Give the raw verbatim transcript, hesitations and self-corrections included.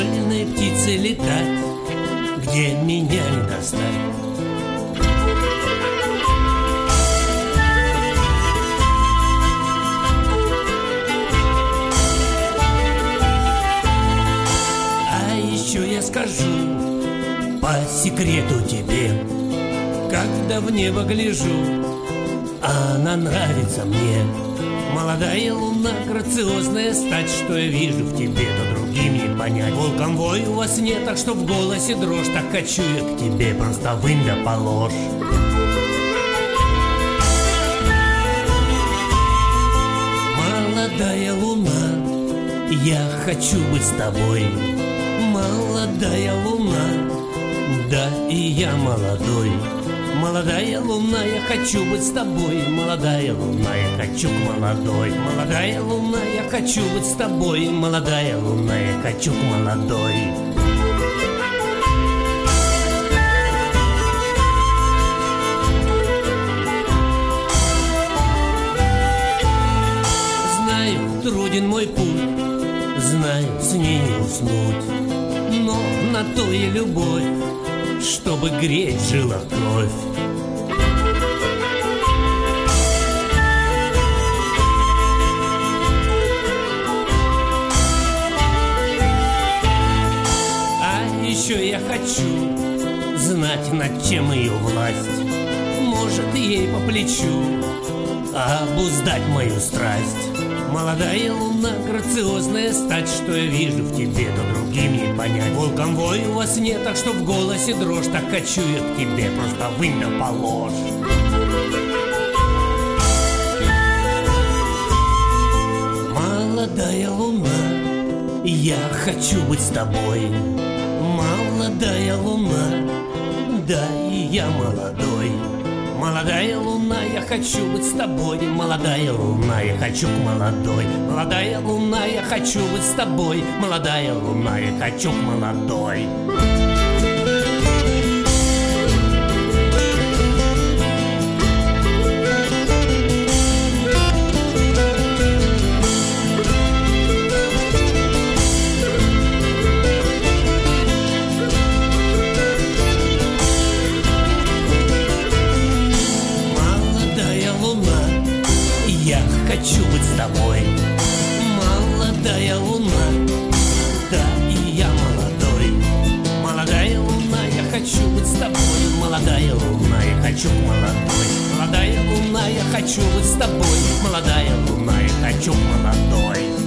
вольной птицей летать, где меня не достать. А еще я скажу по секрету тебе, когда в небо гляжу, она нравится мне. Молодая луна, грациозная стать, что я вижу в тебе, то другим не понять. Волком вою во сне, так что в голосе дрожь, так хочу я к тебе, просто вынь да положь. Молодая луна, я хочу быть с тобой. Молодая луна, да и я молодой. Молодая луна, я хочу быть с тобой. Молодая луна, я хочу к молодой. Молодая луна, я хочу быть с тобой. Молодая луна, я хочу к молодой. Знаю, труден мой путь, знаю, с ней не уснуть, но на то и любовь, чтобы греть в жилах кровь. А еще я хочу знать, над чем ее власть. Может, ей по плечу обуздать мою страсть. Молодая луна, грациозная стать, что я вижу в тебе, то другим не понять. Волком вою во сне, так что в голосе дрожь, так хочу я к тебе, просто вынь да положь. Молодая луна, я хочу быть с тобой. Молодая луна, да и я молодой. Молодая луна, я хочу быть с тобой. Молодая луна, я хочу к молодой. Молодая луна, я хочу быть с тобой. Молодая луна, я хочу к молодой. Хочу быть с тобой. Молодая луна, да и я молодой. Молодая луна, я хочу быть с тобой. Молодая луна, я хочу к молодой. Молодая луна, я хочу быть с тобой. Молодая луна, я хочу к молодой.